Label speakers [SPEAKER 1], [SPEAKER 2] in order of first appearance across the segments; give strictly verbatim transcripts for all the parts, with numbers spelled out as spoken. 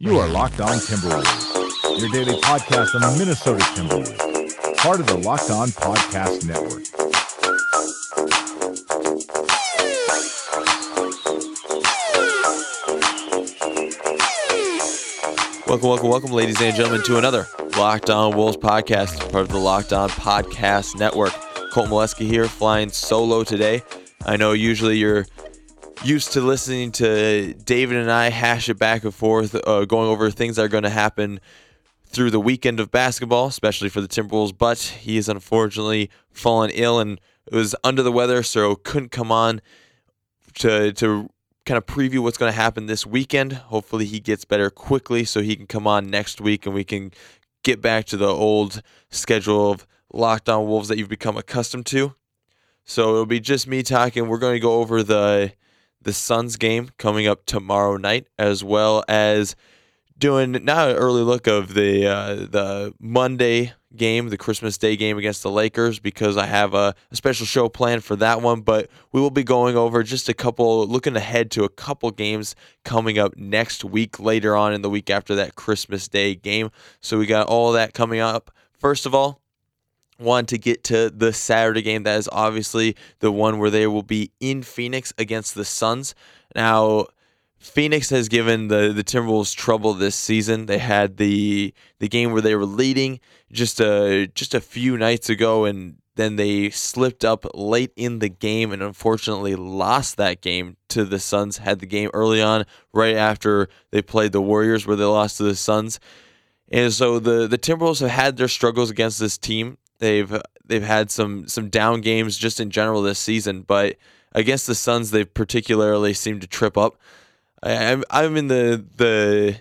[SPEAKER 1] You are Locked On Timberwolves, your daily podcast on the Minnesota Timberwolves, part of the Locked On Podcast Network.
[SPEAKER 2] Welcome, welcome, welcome, ladies and gentlemen, to another Locked On Wolves podcast, part of the Locked On Podcast Network. Colton Molesky here, flying solo today. I know usually you're used to listening to David and I hash it back and forth, uh, going over things that are going to happen through the weekend of basketball, especially for the Timberwolves, but he is unfortunately fallen ill and was under the weather, so couldn't come on to to kind of preview what's going to happen this weekend. Hopefully he gets better quickly so he can come on next week and we can get back to the old schedule of Locked On Wolves that you've become accustomed to. So it'll be just me talking. We're going to go over the the Suns game coming up tomorrow night, as well as doing now an early look of the uh, the Monday game, the Christmas Day game against the Lakers, because I have a, a special show planned for that one. But we will be going over just a couple, looking ahead to a couple games coming up next week, later on in the week after that Christmas Day game. So we got all that coming up. First of all, want to get to the Saturday game. That is obviously the one where they will be in Phoenix against the Suns. Now, Phoenix has given the, the Timberwolves trouble this season. They had the the game where they were leading just a, just a few nights ago, and then they slipped up late in the game and unfortunately lost that game to the Suns. Had the game early on, right after they played the Warriors, where they lost to the Suns. And so the, the Timberwolves have had their struggles against this team. They've they've had some some down games just in general this season, but against the Suns, they particularly seem to trip up. I, I'm I'm in the the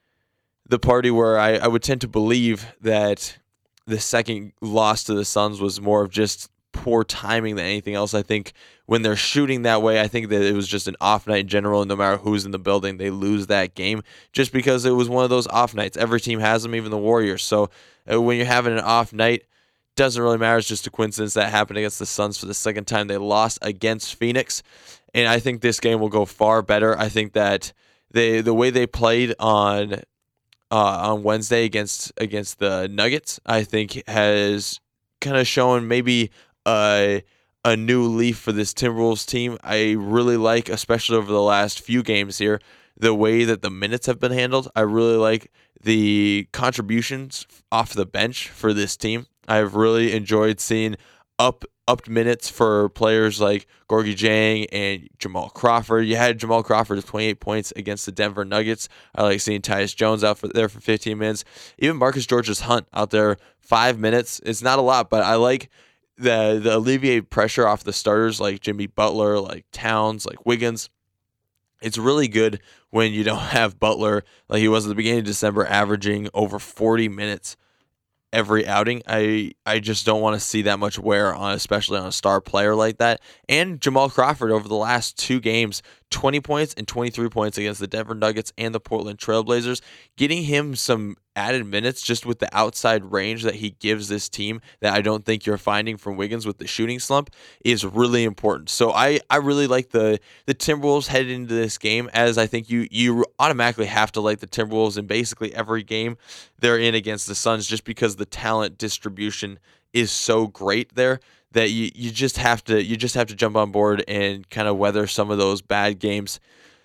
[SPEAKER 2] the party where I, I would tend to believe that the second loss to the Suns was more of just poor timing than anything else. I think when they're shooting that way, I think that it was just an off night in general, and no matter who's in the building, they lose that game just because it was one of those off nights. Every team has them, even the Warriors. So uh, when you're having an off night, doesn't really matter. It's just a coincidence that happened against the Suns for the second time they lost against Phoenix. And I think this game will go far better. I think that they the way they played on uh, on Wednesday against against the Nuggets, I think has kind of shown maybe a, a new leaf for this Timberwolves team. I really like, especially over the last few games here, the way that the minutes have been handled. I really like the contributions off the bench for this team. I've really enjoyed seeing up upped minutes for players like Gorgui Dieng and Jamal Crawford. You had Jamal Crawford with twenty-eight points against the Denver Nuggets. I like seeing Tyus Jones out for, there for fifteen minutes. Even Marcus Georges-Hunt out there five minutes. It's not a lot, but I like the the alleviate pressure off the starters like Jimmy Butler, like Towns, like Wiggins. It's really good when you don't have Butler like he was at the beginning of December, averaging over forty minutes every outing. I I just don't want to see that much wear on, especially on a star player like that. And Jamal Crawford over the last two games, twenty points and twenty-three points against the Denver Nuggets and the Portland Trailblazers. Getting him some added minutes just with the outside range that he gives this team that I don't think you're finding from Wiggins with the shooting slump is really important. So I, I really like the the Timberwolves headed into this game, as I think you you automatically have to like the Timberwolves in basically every game they're in against the Suns, just because the talent distribution is so great there that you, you just have to you just have to jump on board and kind of weather some of those bad games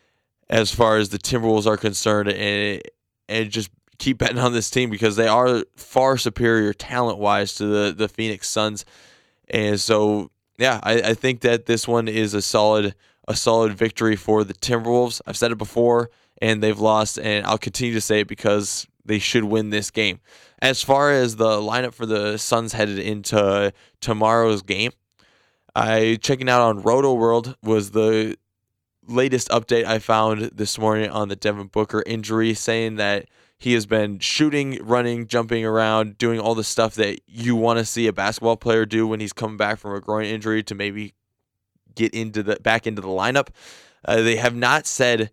[SPEAKER 2] as far as the Timberwolves are concerned, and and just keep betting on this team because they are far superior talent-wise to the, the Phoenix Suns. And so, yeah, I, I think that this one is a solid a solid victory for the Timberwolves. I've said it before, and they've lost, and I'll continue to say it because they should win this game. As far as the lineup for the Suns headed into tomorrow's game, I checking out on Roto World was the latest update I found this morning on the Devin Booker injury, saying that he has been shooting, running, jumping around, doing all the stuff that you want to see a basketball player do when he's coming back from a groin injury to maybe get into the back into the lineup. Uh, they have not said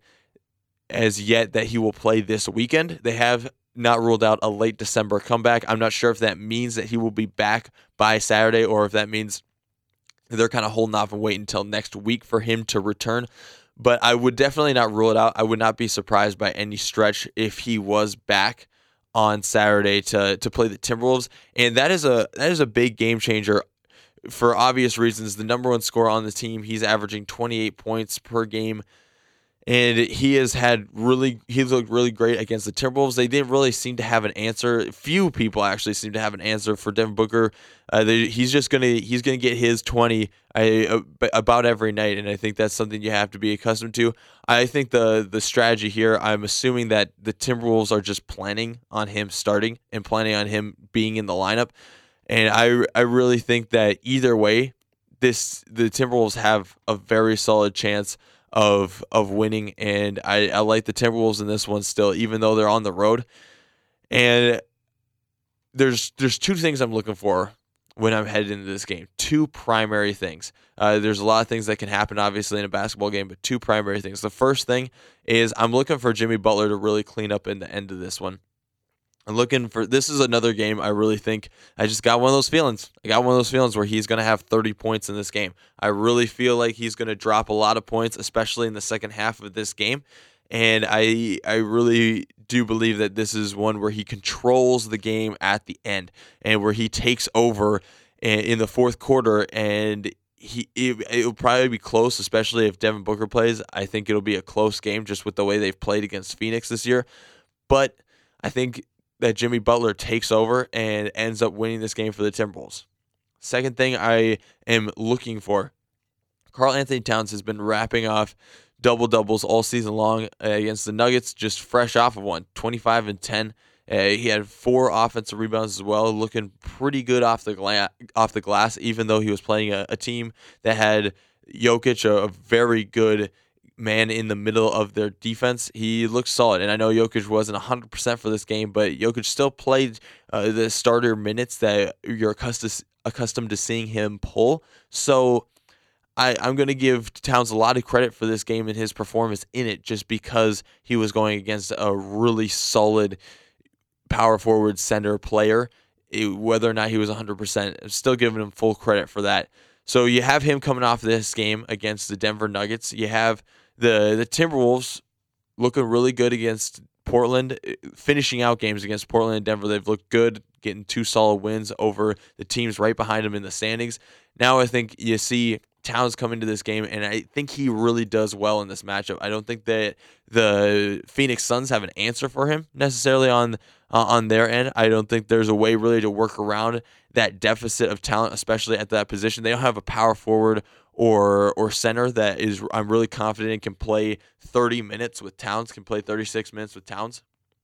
[SPEAKER 2] as yet that he will play this weekend. They have not ruled out a late December comeback. I'm not sure if that means that he will be back by Saturday or if that means they're kind of holding off and waiting until next week for him to return. but I would definitely not rule it out. I would not be surprised by any stretch if he was back on Saturday to to play the Timberwolves, and that is a that is a big game changer for obvious reasons. The number one scorer on the team, he's averaging twenty-eight points per game. And he has had really, he's looked really great against the Timberwolves. They didn't really seem to have an answer. Few people actually seem to have an answer for Devin Booker. Uh, they, he's just gonna, he's gonna get his twenty uh, about every night, and I think that's something you have to be accustomed to. I think the the strategy here, I'm assuming that the Timberwolves are just planning on him starting and planning on him being in the lineup, and I, I really think that either way, this the Timberwolves have a very solid chance of of winning, and I, I like the Timberwolves in this one still, even though they're on the road. And there's there's two things I'm looking for when I'm headed into this game. Two primary things. Uh, there's a lot of things that can happen, obviously, in a basketball game, but two primary things. The first thing is I'm looking for Jimmy Butler to really clean up in the end of this one. I'm looking for, this is another game I really think, I just got one of those feelings. I got one of those feelings where he's going to have thirty points in this game. I really feel like he's going to drop a lot of points, especially in the second half of this game. And I I really do believe that this is one where he controls the game at the end and where he takes over in the fourth quarter, and he it, it'll probably be close, especially if Devin Booker plays. I think it'll be a close game just with the way they've played against Phoenix this year. But I think that Jimmy Butler takes over and ends up winning this game for the Timberwolves. Second thing I am looking for, Karl Anthony Towns has been wrapping off double-doubles all season long against the Nuggets, just fresh off of one, twenty-five and ten. Uh, he had four offensive rebounds as well, looking pretty good off the, gla- off the glass, even though he was playing a, a team that had Jokic, a, a very good man in the middle of their defense. He looked solid, and I know Jokic wasn't one hundred percent for this game, but Jokic still played uh, the starter minutes that you're accustomed accustomed to seeing him pull. So I, I'm going to give Towns a lot of credit for this game and his performance in it, just because he was going against a really solid power forward center player. It, whether or not he was one hundred percent, I'm still giving him full credit for that. So you have him coming off this game against the Denver Nuggets. You have The the Timberwolves looking really good against Portland, finishing out games against Portland and Denver. They've looked good, getting two solid wins over the teams right behind them in the standings. Now I think you see Towns come into this game, and I think he really does well in this matchup. I don't think that the Phoenix Suns have an answer for him necessarily on uh, on their end. I don't think there's a way really to work around that deficit of talent, especially at that position. They don't have a power forward or or center that is, I'm really confident can play thirty minutes with Towns, can play thirty-six minutes with Towns.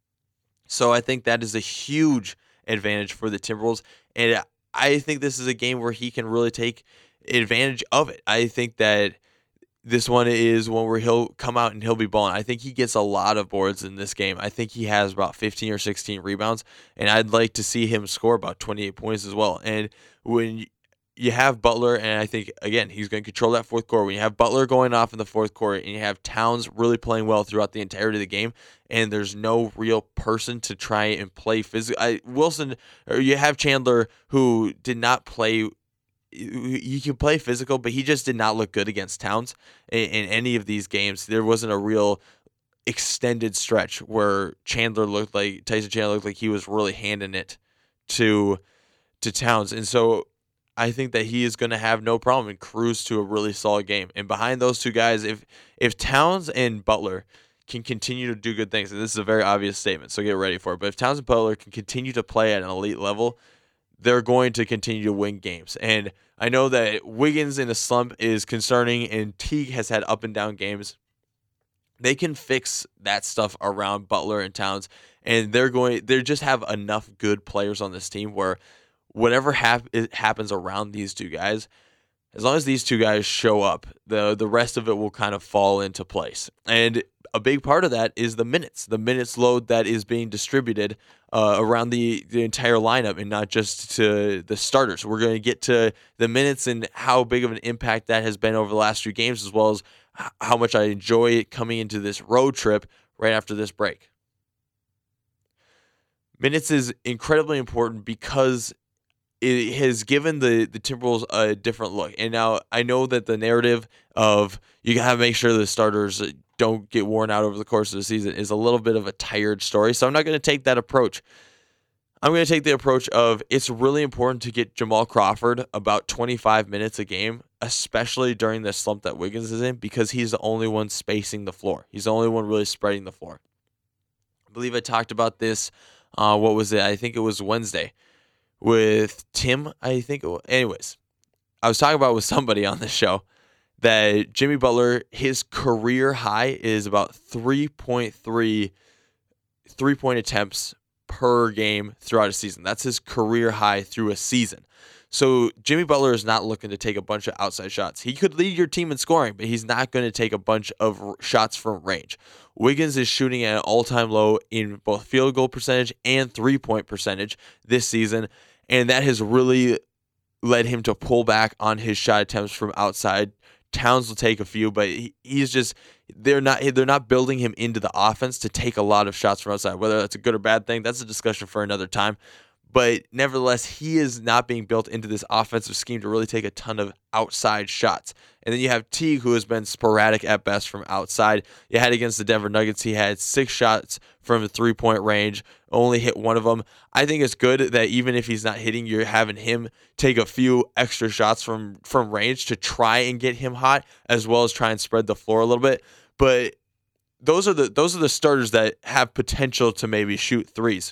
[SPEAKER 2] So I think that is a huge advantage for the Timberwolves, and I think this is a game where he can really take advantage of it. I think that this one is one where he'll come out and he'll be balling. I think he gets a lot of boards in this game. I think he has about fifteen or sixteen rebounds, and I'd like to see him score about twenty-eight points as well. And when you have Butler, and I think, again, he's going to control that fourth quarter. When you have Butler going off in the fourth quarter and you have Towns really playing well throughout the entirety of the game, and there's no real person to try and play physical. I, Wilson, or you have Chandler, who did not play. You can play physical, but he just did not look good against Towns in, in any of these games. There wasn't a real extended stretch where Chandler looked like, Tyson Chandler looked like he was really handing it to to Towns. And so I think that he is going to have no problem and cruise to a really solid game. And behind those two guys, if if Towns and Butler can continue to do good things, and this is a very obvious statement, so get ready for it, but if Towns and Butler can continue to play at an elite level, they're going to continue to win games. And I know that Wiggins in a slump is concerning, and Teague has had up and down games. They can fix that stuff around Butler and Towns, and they're going. They just have enough good players on this team where whatever hap- happens around these two guys, as long as these two guys show up, the the rest of it will kind of fall into place. And a big part of that is the minutes, the minutes load that is being distributed uh, around the, the entire lineup, and not just to the starters. We're going to get to the minutes and how big of an impact that has been over the last few games, as well as how much I enjoy it coming into this road trip right after this break. Minutes is incredibly important because it has given the, the Timberwolves a different look. And now I know that the narrative of you got to make sure the starters don't get worn out over the course of the season is a little bit of a tired story. So I'm not going to take that approach. I'm going to take the approach of it's really important to get Jamal Crawford about twenty-five minutes a game, especially during the slump that Wiggins is in, because he's the only one spacing the floor. He's the only one really spreading the floor. I believe I talked about this, uh, what was it? I think it was Wednesday with Tim, I think it was. Anyways, I was talking about with somebody on this show that Jimmy Butler, his career high is about three point three three-point attempts per game throughout a season. That's his career high through a season. So Jimmy Butler is not looking to take a bunch of outside shots. He could lead your team in scoring, but he's not going to take a bunch of shots from range. Wiggins is shooting at an all-time low in both field goal percentage and three-point percentage this season, and that has really led him to pull back on his shot attempts from outside. Towns will take a few, but he, he's just they're not they're not building him into the offense to take a lot of shots from outside. Whether that's a good or bad thing, that's a discussion for another time. But nevertheless, he is not being built into this offensive scheme to really take a ton of outside shots. And then you have Teague, who has been sporadic at best from outside. You had against the Denver Nuggets, he had six shots from the three-point range, only hit one of them. I think it's good that even if he's not hitting, you're having him take a few extra shots from, from range to try and get him hot, as well as try and spread the floor a little bit. But those are the those are the starters that have potential to maybe shoot threes.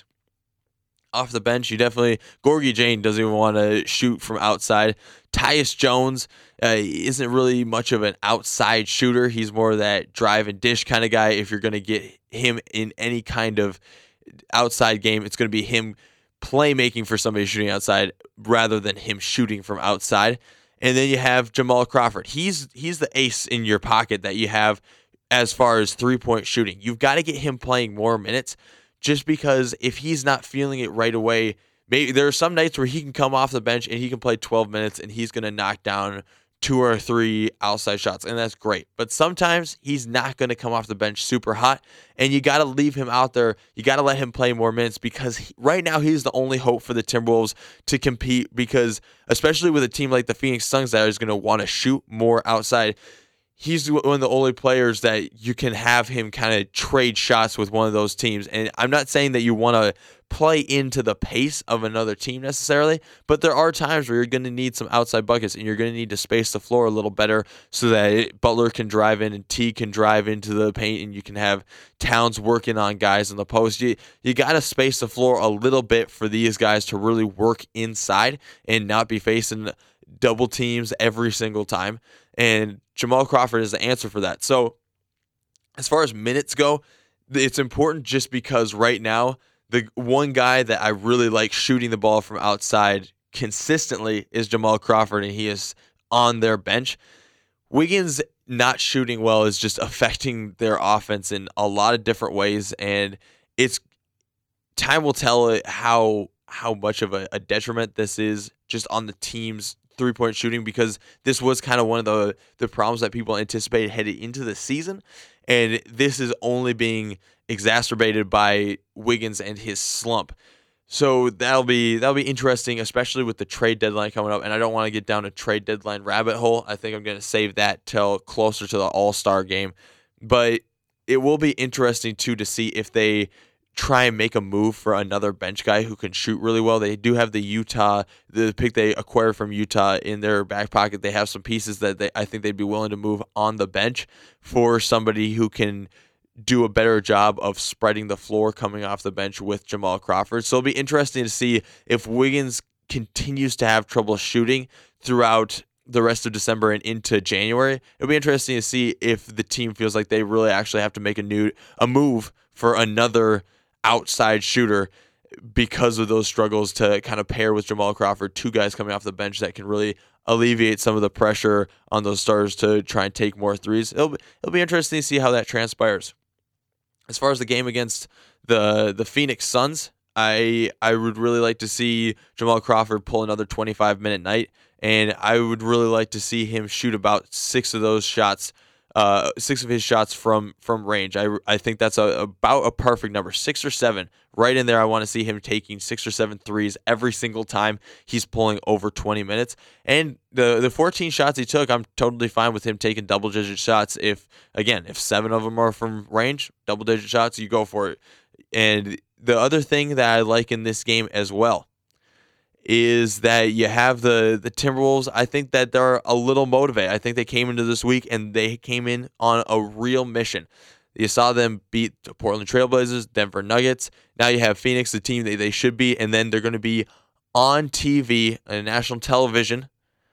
[SPEAKER 2] Off the bench, you definitely Gorgie Jane doesn't even want to shoot from outside. Tyus Jones uh, isn't really much of an outside shooter. He's more that drive and dish kind of guy. If you're going to get him in any kind of outside game, it's going to be him playmaking for somebody shooting outside rather than him shooting from outside. And then you have Jamal Crawford. He's he's the ace in your pocket that you have as far as three-point shooting. You've got to get him playing more minutes. Just because if he's not feeling it right away, maybe there are some nights where he can come off the bench and he can play twelve minutes and he's going to knock down two or three outside shots, and that's great. But sometimes he's not going to come off the bench super hot, and you got to leave him out there. You got to let him play more minutes because he, right now he's the only hope for the Timberwolves to compete because, especially with a team like the Phoenix Suns that is going to want to shoot more outside, he's one of the only players that you can have him kind of trade shots with one of those teams. And I'm not saying that you want to play into the pace of another team necessarily, but there are times where you're going to need some outside buckets and you're going to need to space the floor a little better so that it, Butler can drive in and T can drive into the paint and you can have Towns working on guys in the post. You, you got to space the floor a little bit for these guys to really work inside and not be facing double teams every single time. And Jamal Crawford is the answer for that. So as far as minutes go, it's important just because right now, the one guy that I really like shooting the ball from outside consistently is Jamal Crawford, and he is on their bench. Wiggins not shooting well is just affecting their offense in a lot of different ways, and it's time will tell how how much of a, a detriment this is just on the team's three-point shooting, because this was kind of one of the, the problems that people anticipated heading into the season, and this is only being exacerbated by Wiggins and his slump. So that'll be that'll be interesting, especially with the trade deadline coming up, and I don't want to get down a trade deadline rabbit hole. I think I'm going to save that till closer to the All-Star game, but it will be interesting, too, to see if they try and make a move for another bench guy who can shoot really well. They do have the Utah, the pick they acquired from Utah in their back pocket. They have some pieces that they, I think they'd be willing to move on the bench for somebody who can do a better job of spreading the floor coming off the bench with Jamal Crawford. So it'll be interesting to see if Wiggins continues to have trouble shooting throughout the rest of December and into January. It'll be interesting to see if the team feels like they really actually have to make a new a move for another outside shooter because of those struggles to kind of pair with Jamal Crawford, two guys coming off the bench that can really alleviate some of the pressure on those stars to try and take more threes. It'll be, it'll be interesting to see how that transpires. As far as the game against the the Phoenix Suns, I I would really like to see Jamal Crawford pull another twenty-five minute night, and I would really like to see him shoot about six of those shots uh, six of his shots from from range. I, I think that's a, about a perfect number, six or seven. Right in there, I want to see him taking six or seven threes every single time he's pulling over twenty minutes. And the the fourteen shots he took, I'm totally fine with him taking double-digit shots. If, again, if seven of them are from range, double-digit shots, you go for it. And the other thing that I like in this game as well is that you have the, the Timberwolves. I think that they're a little motivated. I think they came into this week and they came in on a real mission. You saw them beat the Portland Trailblazers, Denver Nuggets. Now you have Phoenix, the team that they should be, and then they're going to be on T V, on national television.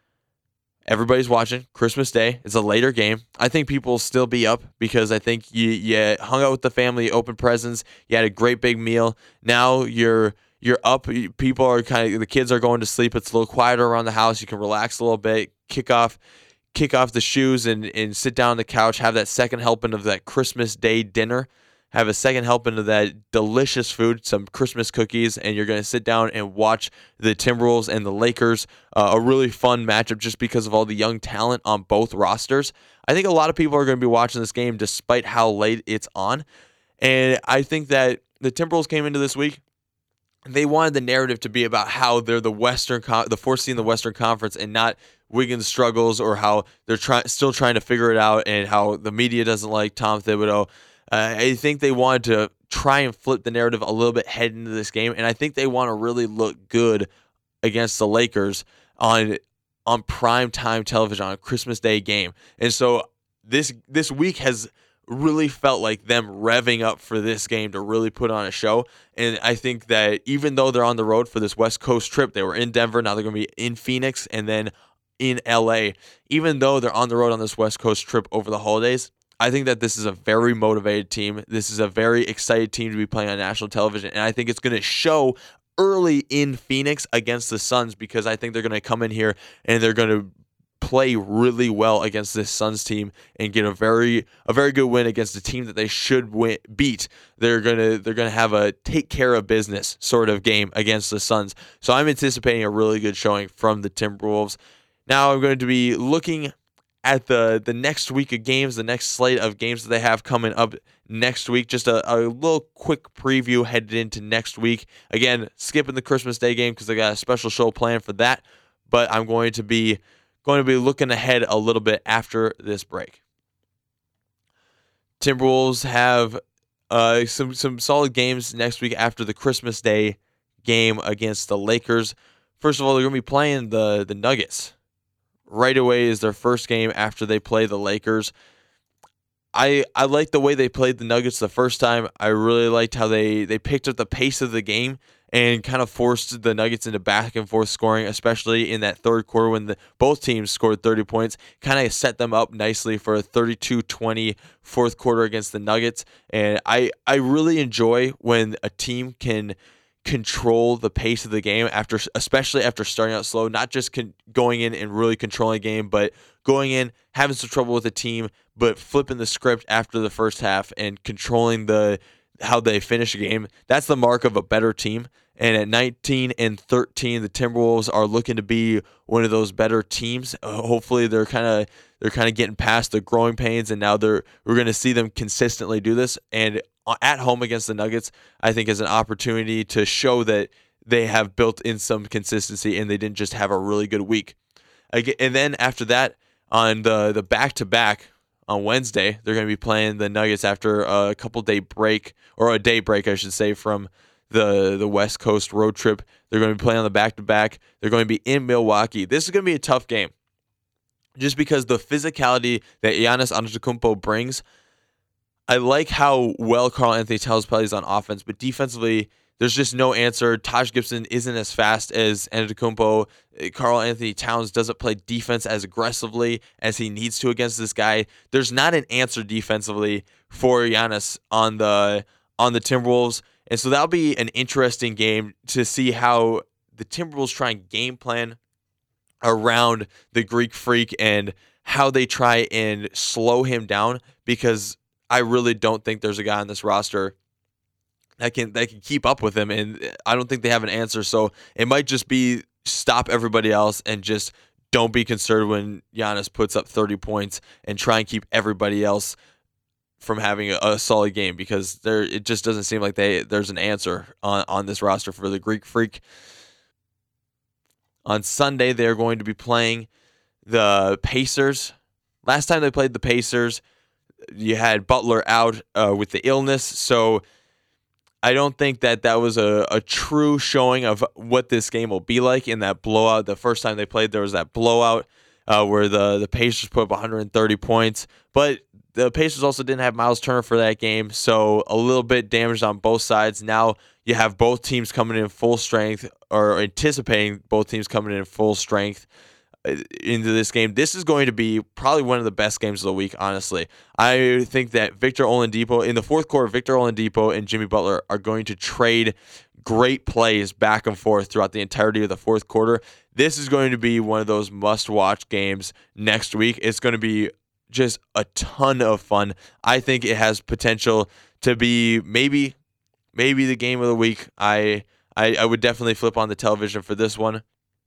[SPEAKER 2] Everybody's watching. Christmas Day. It's a later game. I think people will still be up because I think you, you hung out with the family, opened presents, you had a great big meal. Now you're you're up. People are kind of, the kids are going to sleep. It's a little quieter around the house. You can relax a little bit, kick off kick off the shoes and, and sit down on the couch, have that second helping of that Christmas Day dinner, have a second helping of that delicious food, some Christmas cookies, and you're going to sit down and watch the Timberwolves and the Lakers, uh, a really fun matchup just because of all the young talent on both rosters. I think a lot of people are going to be watching this game despite how late it's on, and I think that the Timberwolves came into this week, they wanted the narrative to be about how they're the Western, the fourth seed in the Western Conference, and not Wiggins' struggles or how they're try- still trying to figure it out, and how the media doesn't like Tom Thibodeau. Uh, I think they wanted to try and flip the narrative a little bit heading into this game, and I think they want to really look good against the Lakers on on prime time television on a Christmas Day game. And so this this week has really felt like them revving up for this game to really put on a show. And I think that even though they're on the road for this West Coast trip, they were in Denver, now they're going to be in Phoenix and then in L A. Even though they're on the road on this West Coast trip over the holidays, I think that this is a very motivated team. This is a very excited team to be playing on national television. And I think it's going to show early in Phoenix against the Suns, because I think they're going to come in here and they're going to play really well against this Suns team and get a very a very good win against a team that they should win, beat. They're gonna they're gonna have a take care of business sort of game against the Suns. So I'm anticipating a really good showing from the Timberwolves. Now I'm going to be looking at the the next week of games, the next slate of games that they have coming up next week. Just a, a little quick preview headed into next week. Again, skipping the Christmas Day game because I got a special show planned for that. But I'm going to be going to be looking ahead a little bit after this break. Timberwolves have uh, some some solid games next week after the Christmas Day game against the Lakers. First of all, they're going to be playing the the Nuggets. Right away is their first game after they play the Lakers. I I like the way they played the Nuggets the first time. I really liked how they, they picked up the pace of the game and kind of forced the Nuggets into back and forth scoring, especially in that third quarter when the, both teams scored thirty points. Kind of set them up nicely for a thirty-two twenty fourth quarter against the Nuggets. And I, I really enjoy when a team can control the pace of the game, after, especially after starting out slow, not just con- going in and really controlling the game, but going in, having some trouble with the team, but flipping the script after the first half and controlling the how they finish a game. That's the mark of a better team. And at nineteen and thirteen, the Timberwolves are looking to be one of those better teams. Uh, hopefully, they're kind of they're kind of getting past the growing pains, and now they're we're going to see them consistently do this. And at home against the Nuggets, I think is an opportunity to show that they have built in some consistency and they didn't just have a really good week. And then after that, on the the back to back on Wednesday, they're going to be playing the Nuggets after a couple day break, or a day break, I should say, from the the West Coast road trip. They're going to be playing on the back-to-back. They're going to be in Milwaukee. This is going to be a tough game just because the physicality that Giannis Antetokounmpo brings. I like how well Karl-Anthony Towns plays on offense, but defensively, there's just no answer. Taj Gibson isn't as fast as Antetokounmpo. Karl-Anthony Towns doesn't play defense as aggressively as he needs to against this guy. There's not an answer defensively for Giannis on the on the Timberwolves. And so that'll be an interesting game to see how the Timberwolves try and game plan around the Greek Freak and how they try and slow him down, because I really don't think there's a guy on this roster that can that can keep up with him, and I don't think they have an answer. So it might just be stop everybody else and just don't be concerned when Giannis puts up thirty points, and try and keep everybody else from having a, a solid game, because there it just doesn't seem like they there's an answer on, on this roster for the Greek Freak. On Sunday, they're going to be playing the Pacers. Last time they played the Pacers, you had Butler out uh, with the illness, so I don't think that that was a, a true showing of what this game will be like in that blowout. The first time they played, there was that blowout uh, where the, the Pacers put up one hundred thirty points, but the Pacers also didn't have Miles Turner for that game, so a little bit damaged on both sides. Now you have both teams coming in full strength, or anticipating both teams coming in full strength into this game. This is going to be probably one of the best games of the week, honestly. I think that Victor Oladipo, in the fourth quarter, Victor Oladipo and Jimmy Butler are going to trade great plays back and forth throughout the entirety of the fourth quarter. This is going to be one of those must-watch games next week. It's going to be just a ton of fun. I think it has potential to be maybe maybe the game of the week. I I, I would definitely flip on the television for this one.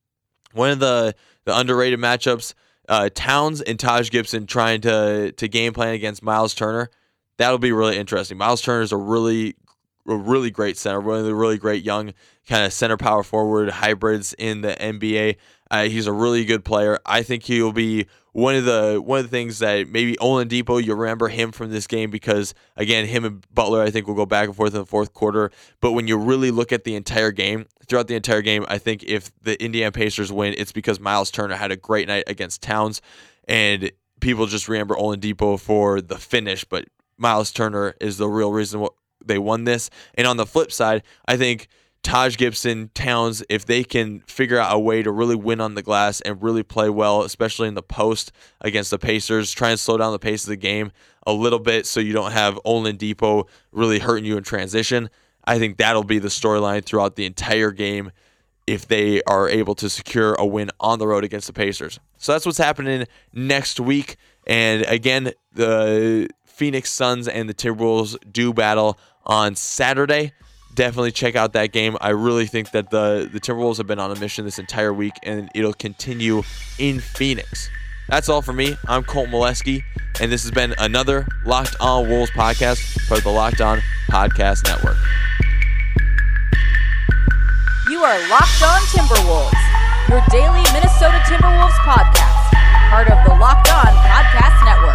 [SPEAKER 2] One of the, the underrated matchups, uh, Towns and Taj Gibson trying to to game plan against Miles Turner. That'll be really interesting. Miles Turner is a really a really great center, one of the really great young kind of center power forward hybrids in the N B A. Uh, he's a really good player. I think he will be one of the one of the things that maybe Oladipo, you remember him from this game because, again, him and Butler, I think, will go back and forth in the fourth quarter. But when you really look at the entire game, throughout the entire game, I think if the Indiana Pacers win, it's because Miles Turner had a great night against Towns, and people just remember Oladipo for the finish, but Miles Turner is the real reason what they won this. And on the flip side, I think Taj Gibson, Towns, if they can figure out a way to really win on the glass and really play well, especially in the post against the Pacers, try and slow down the pace of the game a little bit so you don't have Oladipo really hurting you in transition. I think that'll be the storyline throughout the entire game if they are able to secure a win on the road against the Pacers. So that's what's happening next week. And again, the Phoenix Suns and the Timberwolves do battle on Saturday. Definitely check out that game. I really think that the, the Timberwolves have been on a mission this entire week, and it'll continue in Phoenix. That's all for me. I'm Colt Molesky, and this has been another Locked On Wolves podcast part of the Locked On Podcast Network.
[SPEAKER 3] You are Locked On Timberwolves, your daily Minnesota Timberwolves podcast, part of the Locked On Podcast Network.